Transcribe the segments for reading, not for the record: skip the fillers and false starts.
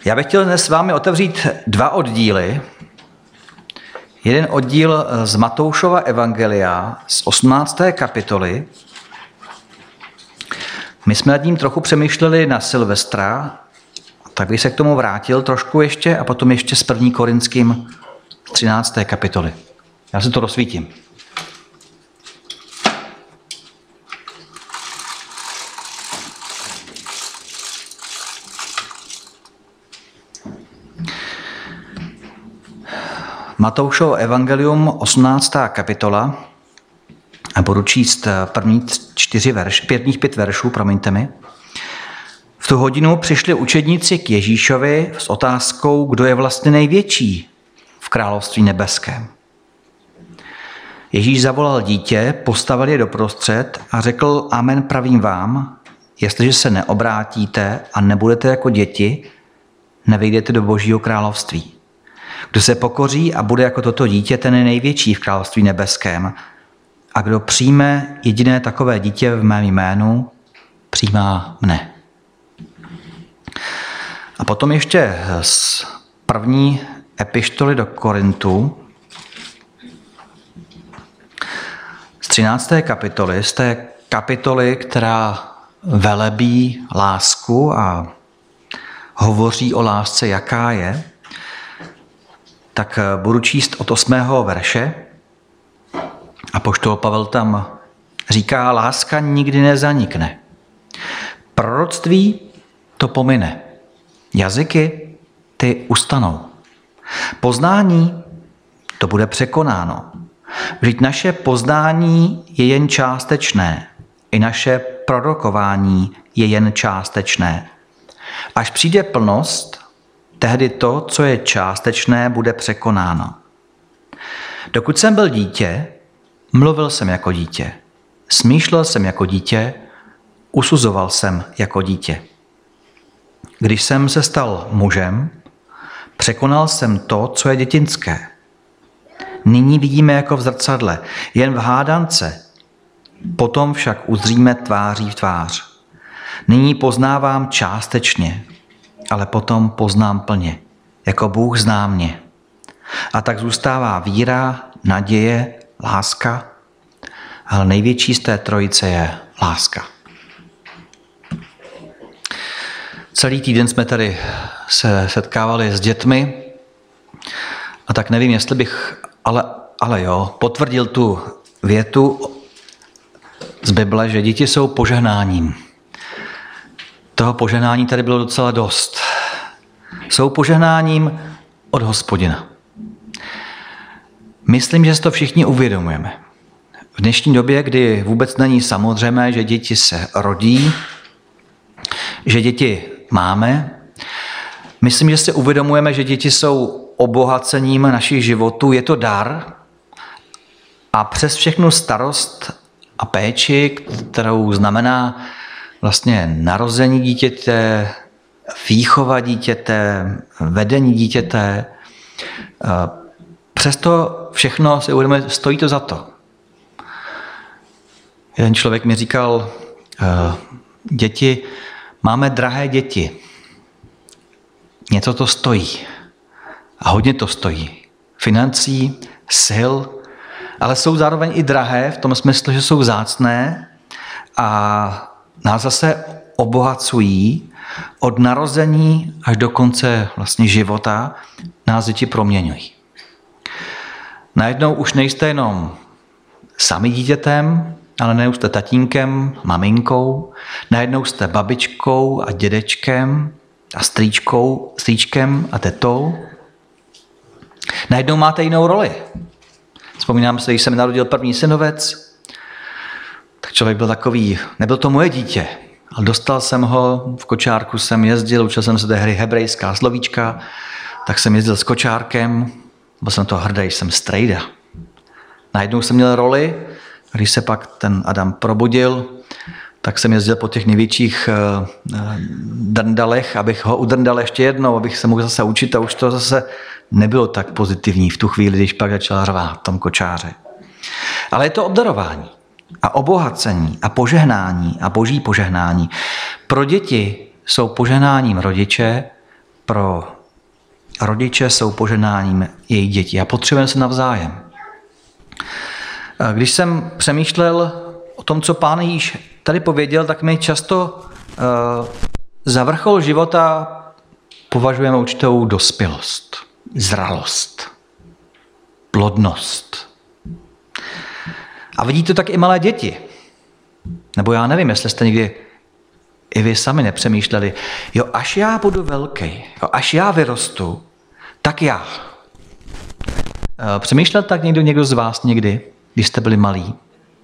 Já bych chtěl dnes s vámi otevřít dva oddíly. Jeden oddíl z Matoušova evangelia z 18. kapitoly. My jsme nad ním trochu přemýšleli na Silvestra, tak bych se k tomu vrátil trošku ještě a potom ještě s 1. Korinským 13. kapitoly. Já si to rozsvítím. Matoušovo evangelium, 18. kapitola, a budu číst prvních 5 veršů, promiňte mi. V tu hodinu přišli učedníci k Ježíšovi s otázkou, kdo je vlastně největší v království nebeském. Ježíš zavolal dítě, postavil je doprostřed a řekl: Amen, pravím vám, jestliže se neobrátíte a nebudete jako děti, nevejdete do Božího království. Kdo se pokoří a bude jako toto dítě, ten je největší v království nebeském. A kdo přijme jediné takové dítě v mém jménu, přijímá mne. A potom ještě z první epištoly do Korintu, z 13. kapitoly, z té kapitoly, která velebí lásku a hovoří o lásce, jaká je, tak budu číst od 8. verše. Apoštol Pavel tam říká: láska nikdy nezanikne. Proroctví to pomine. Jazyky ty ustanou. Poznání to bude překonáno. Vždyť naše poznání je jen částečné. I naše prorokování je jen částečné. Až přijde plnost, tehdy to, co je částečné, bude překonáno. Dokud jsem byl dítě, mluvil jsem jako dítě, smýšlel jsem jako dítě, usuzoval jsem jako dítě. Když jsem se stal mužem, překonal jsem to, co je dětinské. Nyní vidíme jako v zrcadle, jen v hádance, potom však uzříme tváří v tvář. Nyní poznávám částečně, ale potom poznám plně, jako Bůh zná mě. A tak zůstává víra, naděje, láska, ale největší z té trojice je láska. Celý týden jsme tady se setkávali s dětmi a tak nevím, jestli bych, ale potvrdil tu větu z Bible, že děti jsou požehnáním. Toho požehnání tady bylo docela dost. Jsou požehnáním od Hospodina. Myslím, že si to všichni uvědomujeme. V dnešní době, kdy vůbec není samozřejmé, že děti se rodí, že děti máme, myslím, že si uvědomujeme, že děti jsou obohacením našich životů. Je to dar a přes všechnu starost a péči, kterou znamená vlastně narození dítěte, výchova dítěte, vedení dítěte. Přesto všechno si uvědomuje, stojí to za to. Jeden člověk mi říkal: máme drahé děti. Něco to stojí. A hodně to stojí. Financí, sil, ale jsou zároveň i drahé v tom smyslu, že jsou vzácné a nás zase obohacují. Od narození až do konce vlastně života nás děti proměňují. Najednou už nejste jenom sami dítětem, ale najednou jste tatínkem, maminkou, najednou jste babičkou a dědečkem a strýčkem a tetou. Najednou máte jinou roli. Vzpomínám se, když se mi narodil první synovec, tak člověk byl takový, nebyl to moje dítě, ale dostal jsem ho, v kočárku jsem jezdil, učil jsem se té hry hebrejská slovíčka, tak jsem jezdil s kočárkem, byl jsem to hrdý, jsem strejda. Najednou jsem měl roli, když se pak ten Adam probudil, tak jsem jezdil po těch největších drndalech, abych ho udrndal ještě jednou, abych se mohl zase učit a už to zase nebylo tak pozitivní v tu chvíli, když pak začal řvát v tom kočáře. Ale je to obdarování a obohacení a požehnání a boží požehnání. Pro děti jsou požehnáním rodiče, pro rodiče jsou poženáním jejich dětí a potřebujeme se navzájem. Když jsem přemýšlel o tom, co Pán Ježíš tady pověděl, tak mi často za vrchol života považujeme určitou dospělost, zralost, plodnost. A vidí to tak i malé děti. Nebo já nevím, jestli jste někdy i vy sami nepřemýšleli, jo, až já budu velký, jo, až já vyrostu, tak já. Přemýšlel tak někdo z vás někdy, když jste byli malí?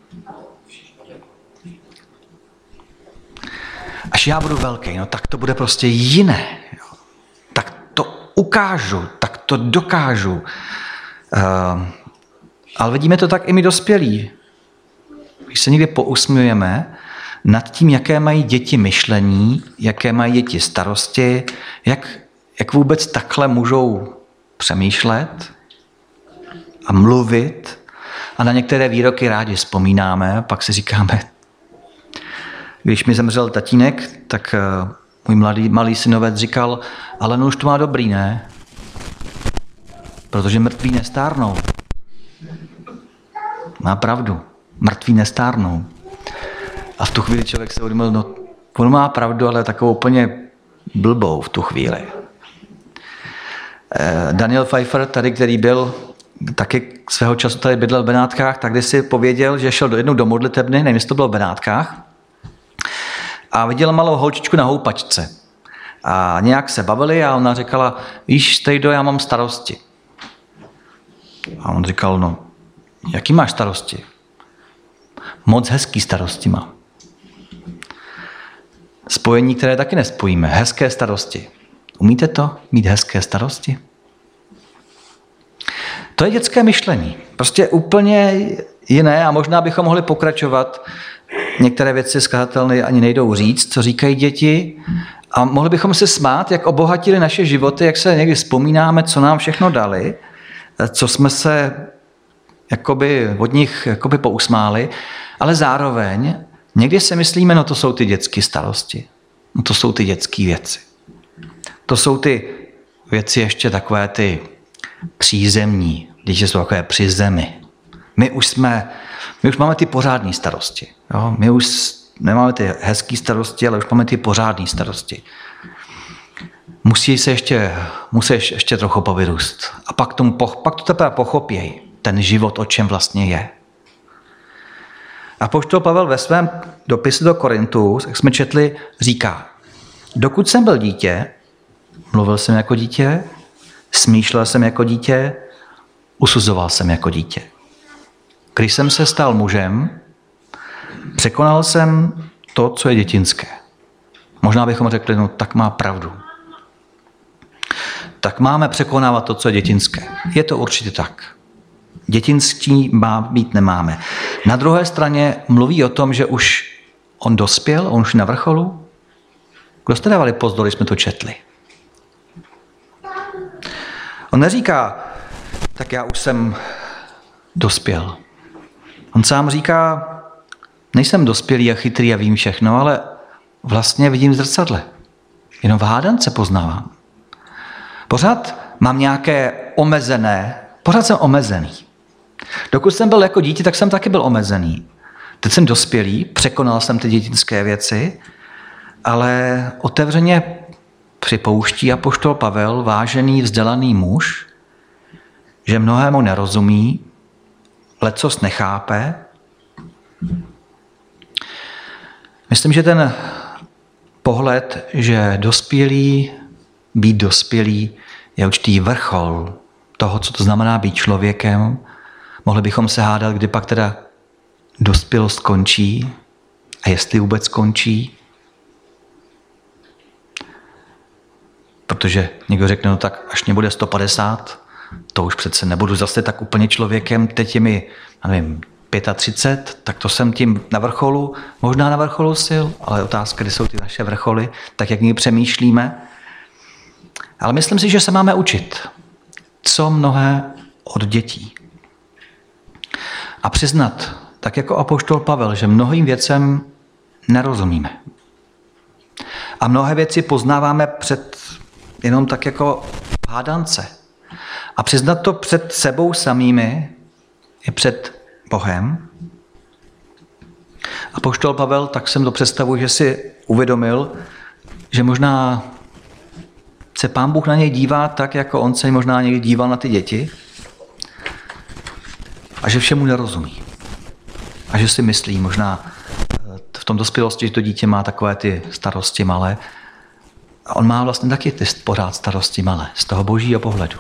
Až já budu velký, no tak to bude prostě jiné. Jo. Tak to ukážu, tak to dokážu. Ale vidíme to tak i my dospělí. Když se někdy pousmějeme nad tím, jaké mají děti myšlení, jaké mají děti starosti, jak vůbec takhle můžou přemýšlet a mluvit a na některé výroky rádi vzpomínáme, pak si říkáme, když mi zemřel tatínek, tak můj malý synovec říkal, ale no už to má dobrý, ne? Protože mrtví nestárnou. Má pravdu. Mrtví nestárnou. A v tu chvíli člověk se uvědomil, no on má pravdu, ale takovou úplně blbou v tu chvíli. Daniel Pfeiffer, tady, který byl taky svého času tady bydlel v Benátkách, tak když si pověděl, že šel jednou do modlitebny, nevím, jestli to bylo v Benátkách, a viděl malou holčičku na houpačce. A nějak se bavili a ona říkala, víš, Stejdo, já mám starosti. A on říkal, no, jaký máš starosti? Moc hezký starosti mám. Spojení, které taky nespojíme. Hezké starosti. Umíte to? Mít hezké starosti? To je dětské myšlení. Prostě úplně jiné a možná bychom mohli pokračovat. Některé věci skazatelné ani nejdou říct, co říkají děti. A mohli bychom se smát, jak obohatili naše životy, jak se někdy vzpomínáme, co nám všechno dali, co jsme se od nich pousmáli, ale zároveň někdy si myslíme, no to jsou ty dětské starosti. No to jsou ty dětské věci. To jsou ty věci ještě takové ty přízemní, když jsou takové při zemi. My už máme ty pořádné starosti. Jo? My už nemáme ty hezké starosti, ale už máme ty pořádné starosti. Musíš ještě trochu povyrůst. A pak to teprve pochopěj, ten život, o čem vlastně je. Apoštol Pavel ve svém dopise do Korintů, jak jsme četli, říká, dokud jsem byl dítě, mluvil jsem jako dítě, smýšlel jsem jako dítě, usuzoval jsem jako dítě. Když jsem se stal mužem, překonal jsem to, co je dětinské. Možná bychom řekli, no tak má pravdu. Tak máme překonávat to, co je dětinské. Je to určitě tak. Dětinství má být nemáme. Na druhé straně mluví o tom, že už on dospěl, on už na vrcholu. Kdo jste dávali pozor, když jsme to četli? On neříká, tak já už jsem dospěl. On sám říká, nejsem dospělý a chytrý a vím všechno, ale vlastně vidím v zrcadle. Jenom v hádance poznávám. Pořád mám nějaké pořád jsem omezený. Dokud jsem byl jako dítě, tak jsem taky byl omezený. Teď jsem dospělý, překonal jsem ty dětinské věci, ale otevřeně připouští apoštol Pavel, vážený, vzdělaný muž, že mnohému nerozumí, lecos nechápe. Myslím, že ten pohled, že být dospělý je určitý vrchol toho, co to znamená být člověkem. Mohli bychom se hádat, kdy pak teda dospělost končí a jestli vůbec končí. Protože někdo řekne, no tak až mě bude 150, to už přece nebudu zase tak úplně člověkem, teď je mi, nevím, 35, tak to jsem tím na vrcholu, možná na vrcholu sil, ale otázka, kde jsou ty naše vrcholy, tak jak my přemýšlíme. Ale myslím si, že se máme učit, co mnohé od dětí. A přiznat, tak jako apoštol Pavel, že mnohým věcem nerozumíme. A mnohé věci poznáváme před jenom tak jako hádance. A přiznat to před sebou samými i před Bohem. Apoštol Pavel, tak jsem to představuji, že si uvědomil, že možná se Pán Bůh na něj dívá tak, jako on se možná někdy díval na ty děti a že všemu nerozumí. A že si myslí možná v tom dospělosti, že to dítě má takové ty starosti malé. A on má vlastně taky ty pořád starosti malé z toho božího pohledu.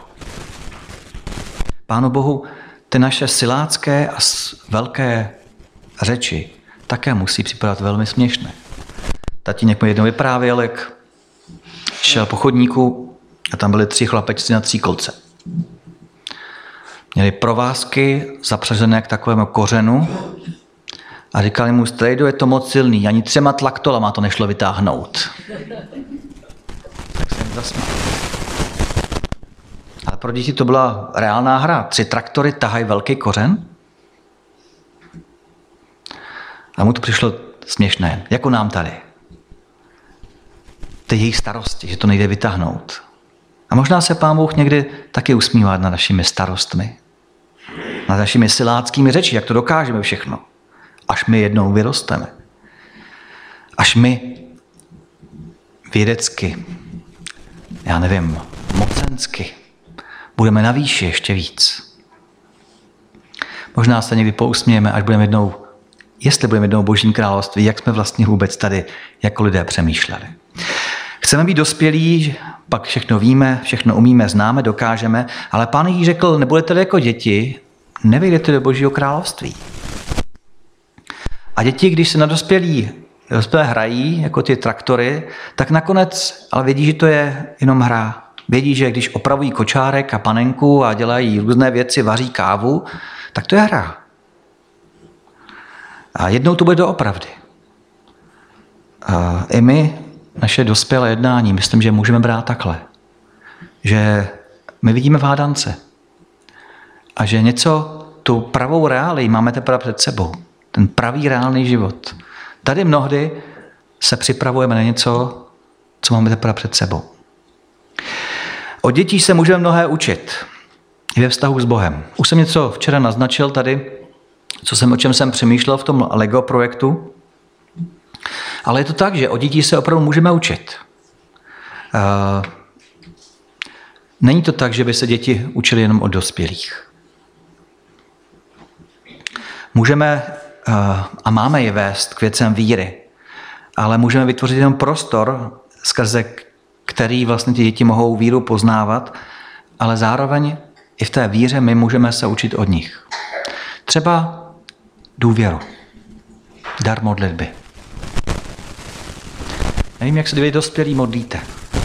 Pánu Bohu ty naše silácké a velké řeči také musí připadat velmi směšné. Tatínek mi jednou vyprávěl, jak šel po chodníku a tam byli 3 chlapečci na 3 kolce. Měli provázky zapřažené k takovému kořenu a říkali mu, strejdo, je to moc silný, ani 3 tlaktolama to nešlo vytáhnout. Tak jsem zasmál. Ale pro děti to byla reálná hra. 3 traktory tahají velký kořen. A mu to přišlo směšné, jako nám tady. Ty jejich starosti, že to nejde vytáhnout. A možná se Pán Bůh někdy taky usmívá nad našimi starostmi. Nad našimi siláckými řeči, jak to dokážeme všechno. Až my jednou vyrosteme. Až my vědecky, já nevím, mocensky, budeme na výši ještě víc. Možná se někdy pousmějeme, až budeme jednou, jestli budeme jednou v Božím království, jak jsme vlastně vůbec tady jako lidé přemýšleli. Chceme být dospělí, pak všechno víme, všechno umíme, známe, dokážeme, ale Pán Ježíš řekl, nebudete jako děti, nevejdete do Božího království. A děti, když se na dospělé hrají, jako ty traktory, tak nakonec ale vědí, že to je jenom hra. Vědí, že když opravují kočárek a panenku a dělají různé věci, vaří kávu, tak to je hra. A jednou to bude doopravdy. A i my, naše dospělé jednání, myslím, že můžeme brát takhle. Že my vidíme v hádance. A že něco, tu pravou reálii máme teprve před sebou. Ten pravý reálný život. Tady mnohdy se připravujeme na něco, co máme teprve před sebou. Od dětí se můžeme mnohé učit. I ve vztahu s Bohem. Už jsem něco včera naznačil tady, o čem jsem přemýšlel v tom Lego projektu. Ale je to tak, že od dětí se opravdu můžeme učit. Není to tak, že by se děti učili jenom od dospělých. Můžeme a máme je vést k věcem víry, ale můžeme vytvořit jenom prostor, skrze který vlastně ty děti mohou víru poznávat, ale zároveň i v té víře my můžeme se učit od nich. Třeba důvěru, dar modlitby. Nevím, jak se vy dospělí modlíte,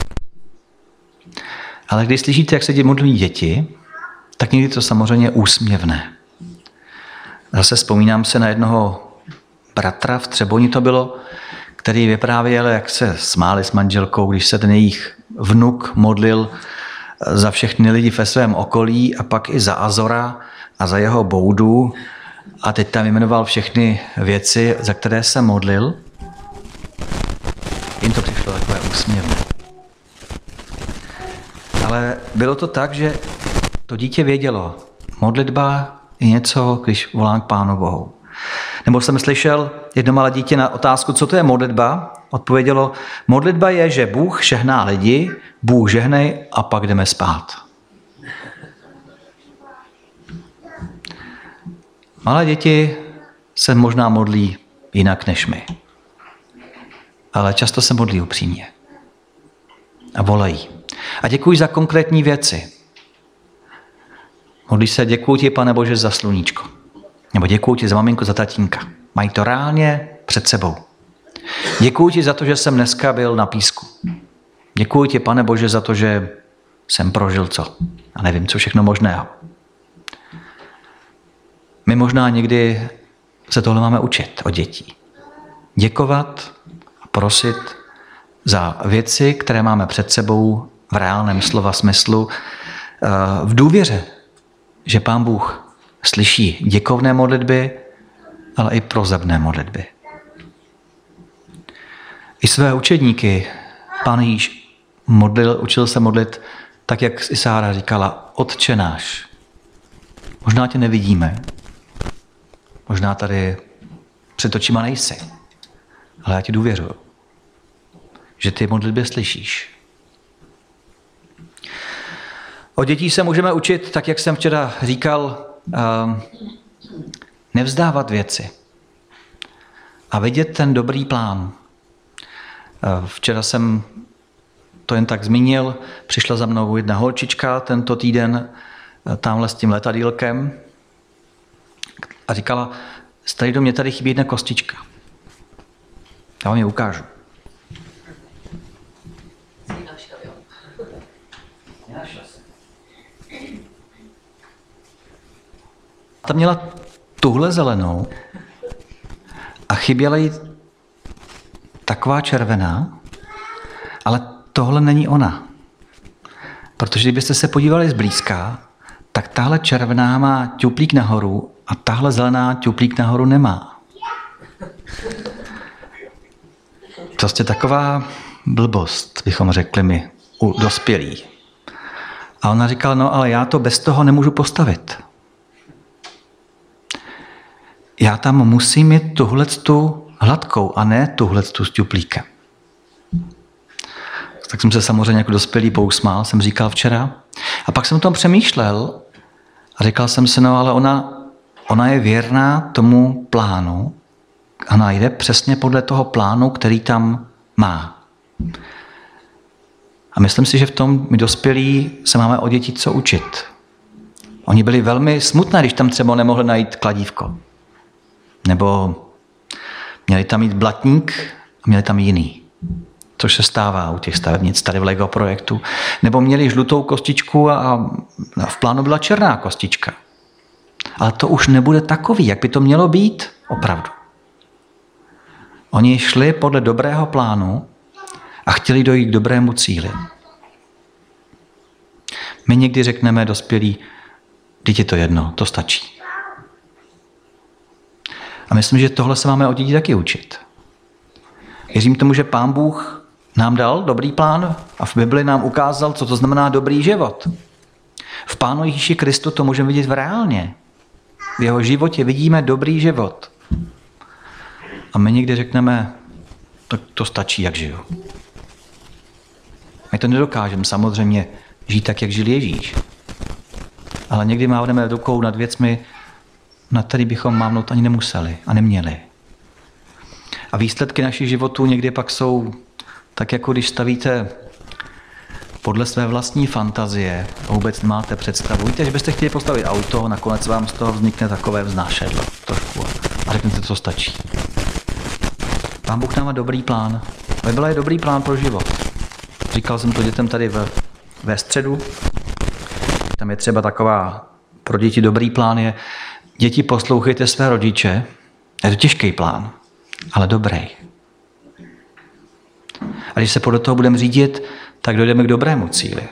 ale když slyšíte, jak se modlí děti, tak někdy to samozřejmě úsměvné. Zase vzpomínám se na jednoho bratra, v Třeboni to bylo, který vyprávěl, jak se smáli s manželkou, když se ten jejich vnuk modlil za všechny lidi ve svém okolí a pak i za Azora a za jeho boudu. A teď tam jmenoval všechny věci, za které se modlil. Jim to přišlo takové úsměvné. Ale bylo to tak, že to dítě vědělo, modlitba je něco, když volám k Pánu Bohu. Nebo jsem slyšel jedno malé dítě na otázku, co to je modlitba, odpovědělo, modlitba je, že Bůh žehná lidi, Bůh žehnej a pak jdeme spát. Malé děti se možná modlí jinak než my. Ale často se modlí upřímně. A volají. A děkuji za konkrétní věci. Modlí se, děkuji ti, Pane Bože, za sluníčko. Nebo děkuji ti za maminku, za tatínka. Mají to reálně před sebou. Děkuji ti za to, že jsem dneska byl na písku. Děkuji ti, Pane Bože, za to, že jsem prožil co. A nevím, co všechno možného. My možná někdy se tohle máme učit od dětí. Děkovat a prosit za věci, které máme před sebou v reálném slova smyslu, v důvěře, že Pán Bůh slyší děkovné modlitby, ale i prozebné modlitby. I své učedníky Pán Ježíš učil se modlit tak, jak Sára říkala, Otče náš. Možná tě nevidíme, možná tady před očima nejsi, ale já ti důvěřuju, že ty modlitby slyšíš. Od dětí se můžeme učit, tak jak jsem včera říkal, nevzdávat věci a vidět ten dobrý plán. Včera jsem to jen tak zmínil, přišla za mnou jedna holčička tento týden tamhle s tím letadýlkem a říkala, tady do mě tady chybí jedna kostička. Já vám ji ukážu. Ta měla tuhle zelenou a chyběla jí taková červená, ale tohle není ona. Protože kdybyste se podívali zblízka, tak tahle červená má ťuplík nahoru a tahle zelená ťuplík nahoru nemá. Prostě taková blbost, bychom řekli my, u dospělí. A ona říkala, no ale já to bez toho nemůžu postavit. Já tam musím mít tuhletu hladkou a ne tuhletu s ťuplíkem. Tak jsem se samozřejmě jako dospělý pousmál, jsem říkal včera. A pak jsem o tom přemýšlel a říkal jsem si, no ale ona je věrná tomu plánu. Ona jde přesně podle toho plánu, který tam má. A myslím si, že v tom my dospělí se máme od dětí co učit. Oni byli velmi smutné, když tam třeba nemohli najít kladívko. Nebo měli tam mít blatník a měli tam jiný. Což se stává u těch stavebnic tady v Lego projektu. Nebo měli žlutou kostičku a v plánu byla černá kostička. Ale to už nebude takový, jak by to mělo být opravdu. Oni šli podle dobrého plánu a chtěli dojít k dobrému cíli. My někdy řekneme dospělí, vždyť je to jedno, to stačí. A myslím, že tohle se máme od dětí taky učit. Věřím tomu, že Pán Bůh nám dal dobrý plán a v Bibli nám ukázal, co to znamená dobrý život. V Pánu Ježíši Kristu to můžeme vidět reálně. V jeho životě vidíme dobrý život. A my někdy řekneme, to stačí, jak žiju. My to nedokážeme samozřejmě žít tak, jak žil Ježíš. Ale někdy mávneme rukou nad věcmi, na který bychom mávnout ani nemuseli a neměli. A výsledky našich životů někdy pak jsou tak, jako když stavíte podle své vlastní fantazie a vůbec máte představu. Víte, že byste chtěli postavit auto, nakonec vám z toho vznikne takové vznášedlo trošku a řeknete, to stačí. Pán Bůh nám má dobrý plán. Bible je dobrý plán pro život. Říkal jsem to dětem tady ve středu. Tam je třeba taková pro děti dobrý plán je, děti, poslouchejte své rodiče. Je to těžký plán, ale dobrý. A když se podle toho budeme řídit, tak dojdeme k dobrému cíli.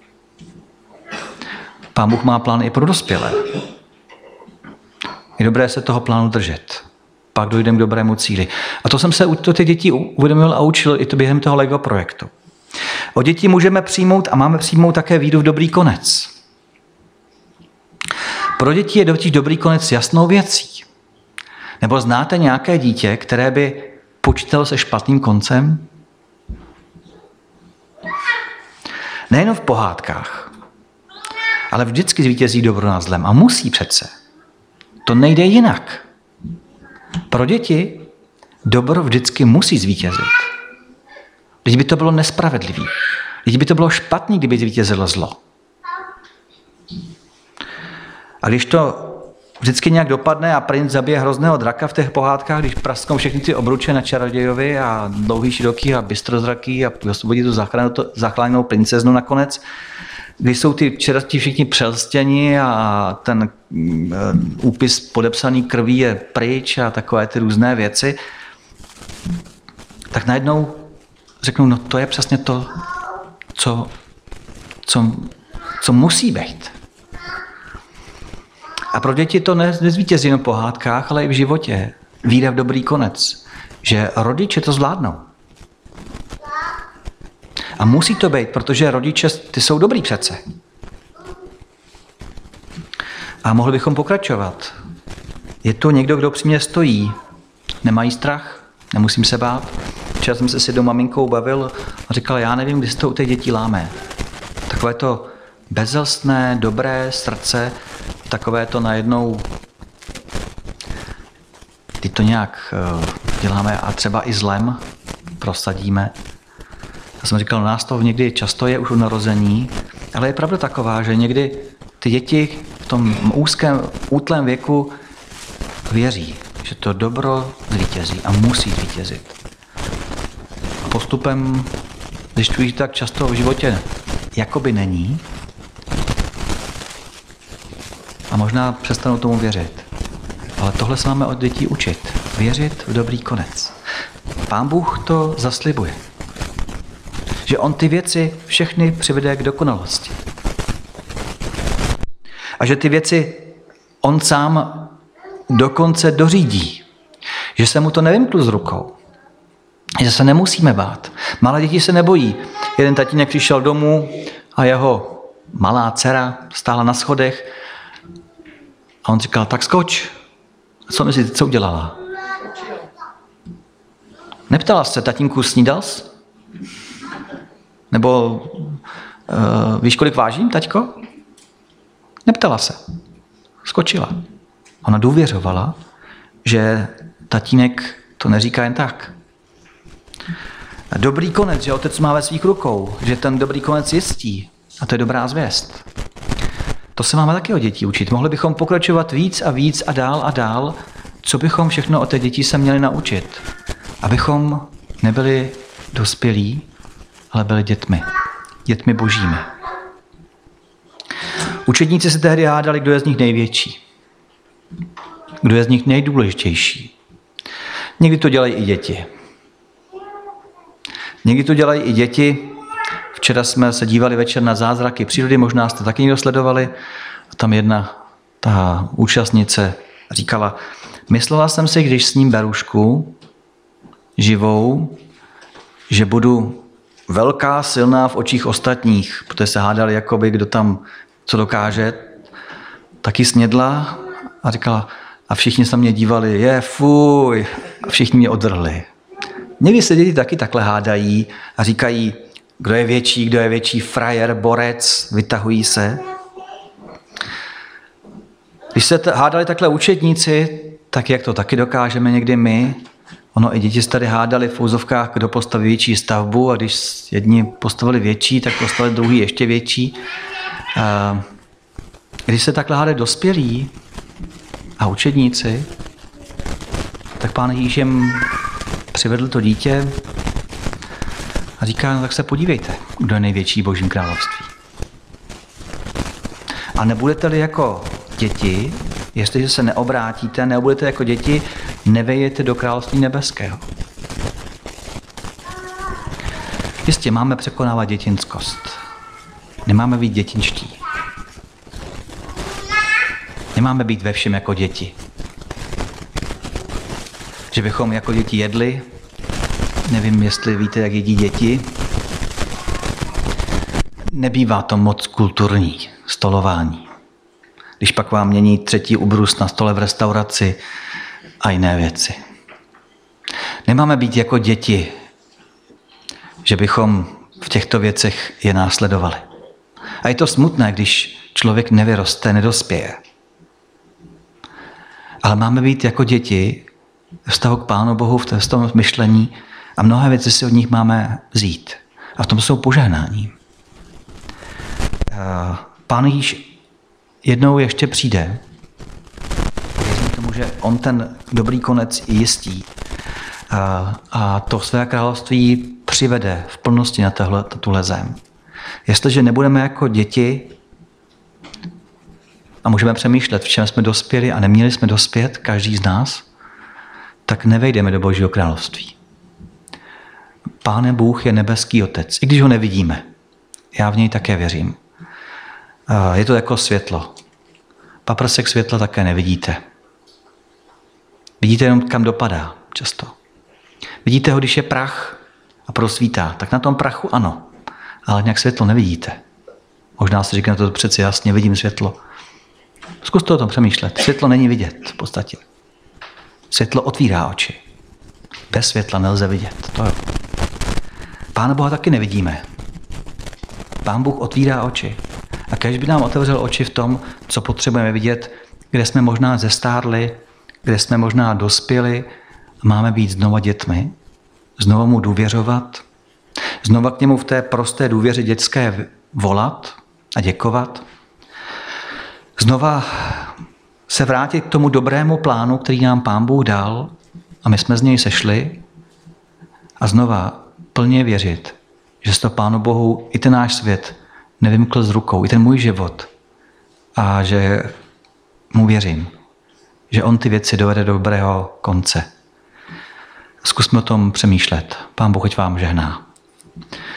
Pán Bůh má plán i pro dospělé. Je dobré se toho plánu držet. Pak dojdeme k dobrému cíli. A to jsem se to ty děti uvědomil a učil i to během toho Lego projektu. Od dětí můžeme přijmout a máme přijmout také víru v dobrý konec. Pro děti je totiž dobrý konec jasnou věcí. Nebo znáte nějaké dítě, které by počítalo se špatným koncem? Nejen v pohádkách, ale vždycky zvítězí dobro nad zlem. A musí přece. To nejde jinak. Pro děti dobro vždycky musí zvítězit. Když by to bylo nespravedlivý. Když by to bylo špatný, kdyby zvítězilo zlo. A když to vždycky nějak dopadne a princ zabije hrozného draka v těch pohádkách, když prasknou všechny ty obruče na čarodějovi a dlouhý, široký a bystrozraký a osvobodí tu zachráněnou princeznu nakonec, když jsou ty čerti všichni přelstěni a ten úpis podepsaný krví je pryč a takové ty různé věci, tak najednou řeknou, no to je přesně to, co musí být. A pro děti to nezvítězí jen v pohádkách, ale i v životě. Víra v dobrý konec. Že rodiče to zvládnou. A musí to být, protože rodiče, ty jsou dobrý přece. A mohli bychom pokračovat. Je to někdo, kdo při mě stojí. Nemají strach, nemusím se bát. Včera jsem se s jednou maminkou bavil a říkal, já nevím, kdy se to u těch dětí láme. Takové to bezelstné, dobré srdce, takové to najednou, teď to nějak děláme a třeba i zlem prosadíme. Já jsem říkal, nás to někdy často je už u narození, ale je pravda taková, že někdy ty děti v tom útlém věku věří, že to dobro zvítězí a musí zvítězit. A postupem, když to tak často v životě jakoby není, a možná přestanou tomu věřit. Ale tohle se máme od dětí učit. Věřit v dobrý konec. Pán Bůh to zaslibuje. Že on ty věci všechny přivede k dokonalosti. A že ty věci on sám dokonce dořídí. Že se mu to nevymklo z rukou. Že se nemusíme bát. Malé děti se nebojí. Jeden tatínek přišel domů a jeho malá dcera stála na schodech a on říkal, tak skoč. A co myslíte, co udělala? Neptala se, tatínku, snídal jsi? Nebo víš, kolik vážím, taťko? Neptala se. Skočila. Ona důvěřovala, že tatínek to neříká jen tak. Dobrý konec, že otec má ve svých rukou, že ten dobrý konec jistí. A to je dobrá zvěst. To se máme taky od dětí učit. Mohli bychom pokračovat víc a víc a dál, co bychom všechno od těch dětí se měli naučit. Abychom nebyli dospělí, ale byli dětmi. Dětmi božími. Učedníci se tehdy hádali, kdo je z nich největší. Kdo je z nich nejdůležitější. Někdy to dělají i děti. Někdy to dělají i děti. Včera jsme se dívali večer na zázraky přírody, možná jste taky někdo sledovali. Tam jedna ta účastnice říkala, myslela jsem si, když sním berušku živou, že budu velká, silná v očích ostatních, protože se hádali, jakoby, kdo tam co dokáže. Taky snědla a říkala, a všichni se na mě dívali, fuj, a všichni mě odvrhli. Někdy se děti taky takhle hádají a říkají, kdo je větší frajer, borec, vytahují se. Když se hádali takhle učedníci, tak jak to taky dokážeme někdy my. Ono i děti se tady hádali v úzovkách, kdo postaví větší stavbu a když jedni postavili větší, tak postavili druhý ještě větší. Když se takhle hádají dospělí a učedníci, tak Pán Ježíš jim přivedl to dítě a říká, no tak se podívejte, kdo je největší v Božím království. A nebudete-li jako děti, jestliže se neobrátíte, nebudete jako děti, nevejete do království nebeského. Jistě, máme překonávat dětinskost. Nemáme být dětinští. Nemáme být ve všem jako děti. Že bychom jako děti jedli, nevím, jestli víte, jak jedí děti. Nebývá to moc kulturní stolování. Když pak vám mění třetí ubrus na stole v restauraci a jiné věci. Nemáme být jako děti, že bychom v těchto věcech je následovali. A je to smutné, když člověk nevyroste, nedospěje. Ale máme být jako děti v vztahu k Pánu Bohu, v tom myšlení a mnohé věci si od nich máme vzít. A v tom jsou požehnání. Pán Ježíš jednou ještě přijde. Věřím tomu, že on ten dobrý konec jistí. A to své království přivede v plnosti na tuhle zem. Jestliže nebudeme jako děti a můžeme přemýšlet, v čem jsme dospěli a neměli jsme dospět, každý z nás, tak nevejdeme do Božího království. Pán Bůh je nebeský otec, i když ho nevidíme. Já v něj také věřím. Je to jako světlo. Paprsek světla také nevidíte. Vidíte jenom, kam dopadá často. Vidíte ho, když je prach a prosvítá, tak na tom prachu ano. ale nějak světlo nevidíte. Možná si říkáte, to přeci jasně, vidím světlo. Zkuste o tom přemýšlet. Světlo není vidět v podstatě. Světlo otvírá oči. Bez světla nelze vidět. To jo. Pána Boha taky nevidíme. Pán Bůh otvírá oči. A kéž by nám otevřel oči v tom, co potřebujeme vidět, kde jsme možná zestárli, kde jsme možná dospěli a máme být znova dětmi, znova mu důvěřovat, znova k němu v té prosté důvěře dětské volat a děkovat, znova se vrátit k tomu dobrému plánu, který nám Pán Bůh dal a my jsme z něj sešli a znova plně věřit, že se to Pánu Bohu i ten náš svět nevymkl z rukou, i ten můj život a že mu věřím, že on ty věci dovede do dobrého konce. Zkusme o tom přemýšlet. Pán Bůh ať vám žehná.